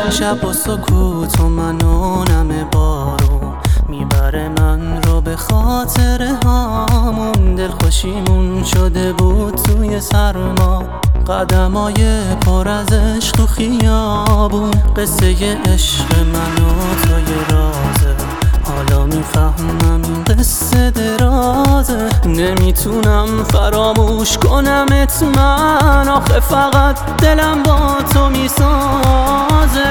شب و سکوت و منو نم بارون میبره من رو به خاطر هامون. دلخوشیمون شده بود توی سرما، قدمای پر از عشق تو خیابون. قصه عشق من و تو یه رازه، حالا میفهمم این قصه درازه. نمیتونم فراموش کنمت من، آخه فقط دلم با تو میسازه.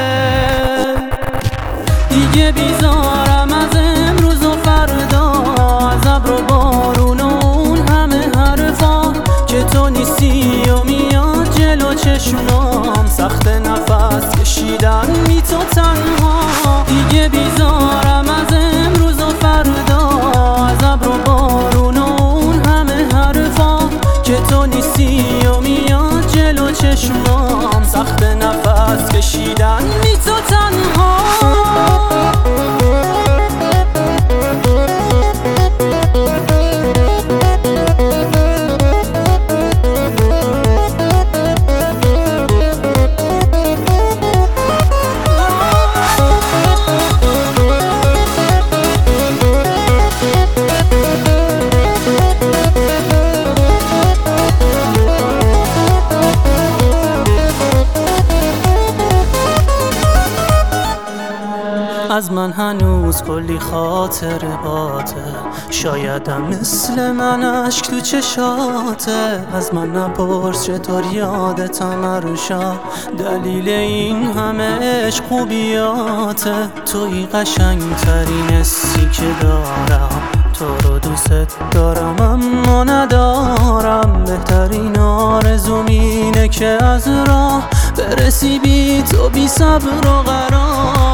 دیگه بیزارم از امروز و فردا، از ابر و بارون و اون همه حرفا که تو نیستی و میاد جلو چشمام. سخت نفس کشیدن بی تو تنها. دیگه بیزارم از امروز و فردا، از ابر و بارون و اون همه حرفا که تو نیستی و میاد جلو چشمام. سخت نفس کشیدن بی تو تنها. از من هنوز کلی خاطر باته، شایدم مثل من اشک تو چشاته. از من نپرس چطور یادتم عروشا، دلیل این همه عشق خوبیاته. توی قشنگ ترین حسی که دارم، تو رو دوست دارم اما ندارم. بهترین آرزوم اینه که از راه برسی بی تو بی صبر و قرار.